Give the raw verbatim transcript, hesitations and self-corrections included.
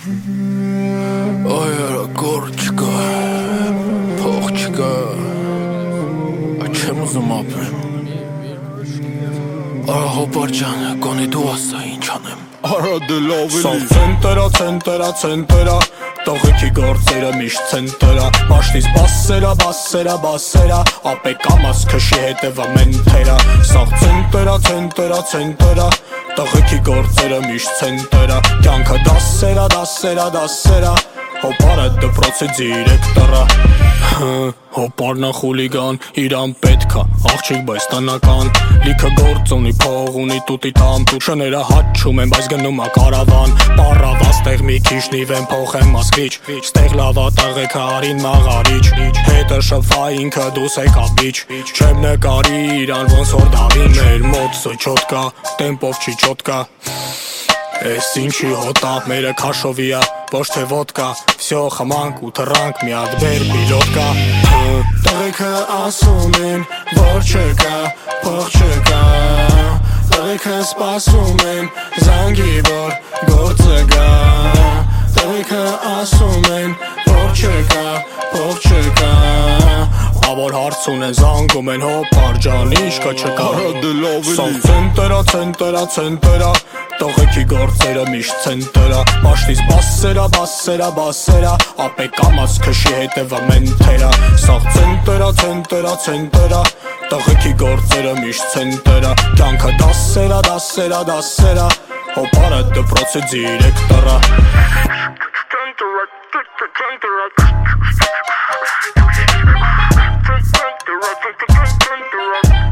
Ay ara գոր չկա, փող չկա, չեմ ուզում ապրեմ Արա հոպար ջան, կոնե դու ասա ինչ անեմ Արա դե լավ էլի Սա ցենտերա, ցենտերա, ցենտերա Տղեկի գործերը միշտ ցենտերա Պաշտից բասերա, բասերա, բասերա Ապե կամաս քշի հետևա մենթերա Սա ցենտերա, ցենտերա, ցենտերա Տղեկի գործերը միշտ ցենտերա Կյանքը դասերա, դասերա, դասերա Հոպարը դպրոցի դիրեկտորա Հոպարնա խուլիգան, իրան պետքա, աղջիկ բայց տնական Լիքը գործ ունի, փող ունի, տուտի տամ, տուշները հաչում են, բայց գնում ա կարավան Պարավա ստեղ մի քիչ նիվեն փող եմ ասկրիչ Ստեղ լավա տղեքը արին մաղարիչ Հետը շվվա ինքը դուս եկա բիչ Չեմ նկարի իրան ոնց որ դավին Մեր մոտ սոչոտկա, տեմպով չի չոտկա Էս ինչի հոտա, մերը քաշովիա, ոչ թե ոտկա Վսյո խմանք ու թռանք, մի հատ բեր պիլոտկա Տղեքը ասում են, որ չկա, փող չկա Տղեքը սպասում են, զանգի որ գործը գա Տղեքը ասում են, որ չկա, փող չկա Որ հարց ունեն զանգում են հոպար ջան ինչ կա չկա Սա ցենտերա, ցենտերա, ցենտերա Տղեկի գործերը միշտ ցենտերա Պաշտից բասերա, բասերա, բասերա Ապե կամաս քշի հետևա մենթերա Սա ցենտերա, ցենտերա, ցենտերա Տղեկի գործերը միշտ ցենտերա Կյանքը դասերա, դասերա, դասերա Հոպարը դպրոցի դիրեկտորա Run, run, run, run, run, run.